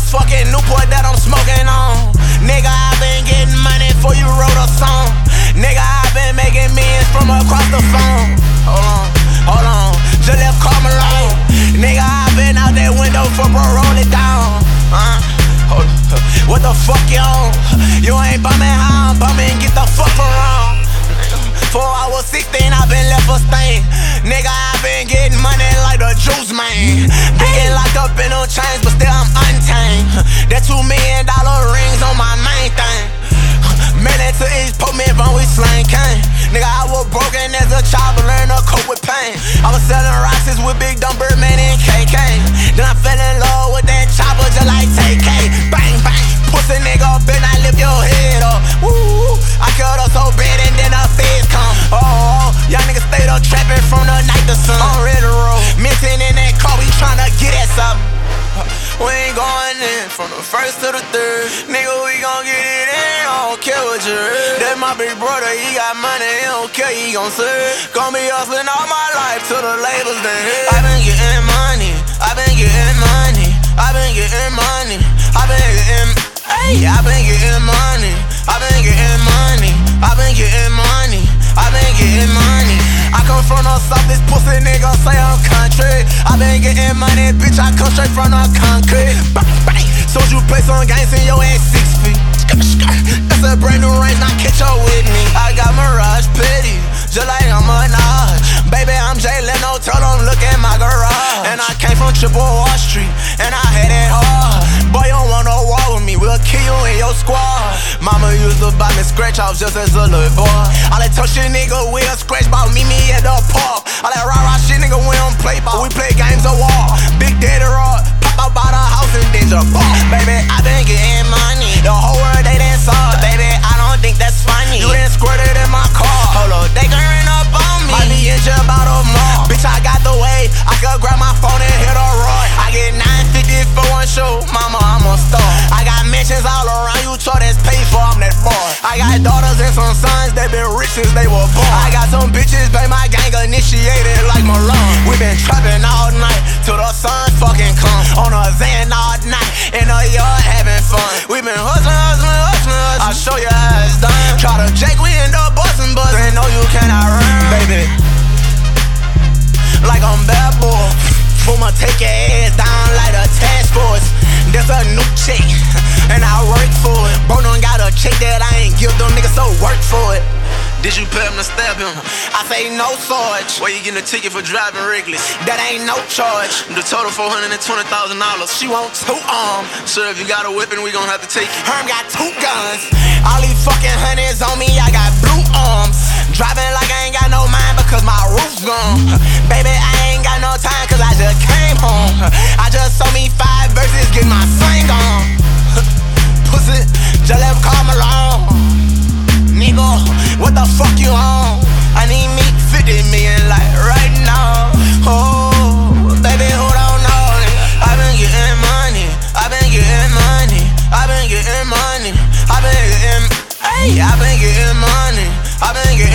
motherfucking Newport that I'm smoking on. Nigga, I been getting money before you wrote a song. Nigga, I been making millions from across the phone. Hold on, just left Carmelo. Nigga, I been out that window for bro, roll it down. Hold on, what the fuck you on? You ain't bumming how I'm bumming, get the fuck around. 4 hours 16, I been left for stain. Nigga, I been getting money like the juice man. Been getting locked up in them chains, but still I'm untamed. That $2 million rings on my main thing. Man, to each put me when we slang cane. Nigga, I was broken as a child, but learned to cope with pain. I was selling rocks with Big Dumb Birdman and KK. Then I fell in love with that chopper just like TK. Bang, bang, pussy nigga, been I lift your head up. Woo, I killed her so bad and then the feds come. Oh, y'all niggas stayed up trapping from the night to sun. I'm ready to roll, missing in that car, we tryna get at something. We ain't going in from the first to the third. Nigga, we gon' get it in, I don't care what you heard. That's my big brother, he got money, he don't care, he gon' serve. Gon' be hustling all my life till the labels done hit. I been getting money, I been getting money, I been getting money, I been getting, hey, I been getting money, I been getting money, I been getting money, I been getting money. I come from the south, this pussy nigga say I'm country. I been getting money, bitch, I come straight from the concrete. Bang, bang. So you play some games in your ass 6 feet. That's a brand new range, now catch up with me. I got Mirage Petty, just like I'm a Minaj. Baby, I'm Jay Leno, tell them look at my garage. And I came from Triple Wall Street, and I had it hard. Boy, you don't want no war with me, we'll kill you in your squad. Mama used to buy me scratch offs just as a little boy. All that tough shit nigga will scratch ball, meet me at the park. All that rah-rah shit nigga, we don't play ball, we play games of war. Big Daddy Rock, pop out by the house and then just ball. Baby, I been getting money, the whole world they done saw. Baby, I don't think that's funny, you done squirted in my car. Hold up, they gon' up on me, might be in jail about a month. Bitch, I got the way, I could grab my phone and hit a Roy. I get 950 for one show, mama, I'm a star. I got mentions all around you, that's paid for, I'm that far. I got daughters and some sons, they been rich since they were born. I got some bitches, pay my gang initiated like Malone. We been trapping all night till the sun fucking come. On a Zan all night, in the yard having fun. We been hustling. I'll show you how it's done. Try to Jake, we end up bustin', no you cannot run. Baby, like I'm bad boy. Boomer, take your ass down like a task force. There's a new chick, and I work for it. Bro done got a check that I ain't give them niggas, so work for it. Did you pay him to stab him? I say no charge. Why you getting a ticket for driving reckless? That ain't no charge. The total $420,000. She want 2 arms. So if you got a whipping, we gon' have to take it. Herm got 2 guns. All these fucking honeys on me, I got blue arms. Driving like I ain't got no mind because my roof's gone. Baby, I ain't got no time cause I just came home. I just saw me 5 verses, get my slang on. Pussy, just let him call me long. Nigga, what the fuck you on? I need me 50 million like right now. Oh, baby, hold on, no. I been getting money, I been getting money, I been getting money, I been getting, hey, I been getting money, I been getting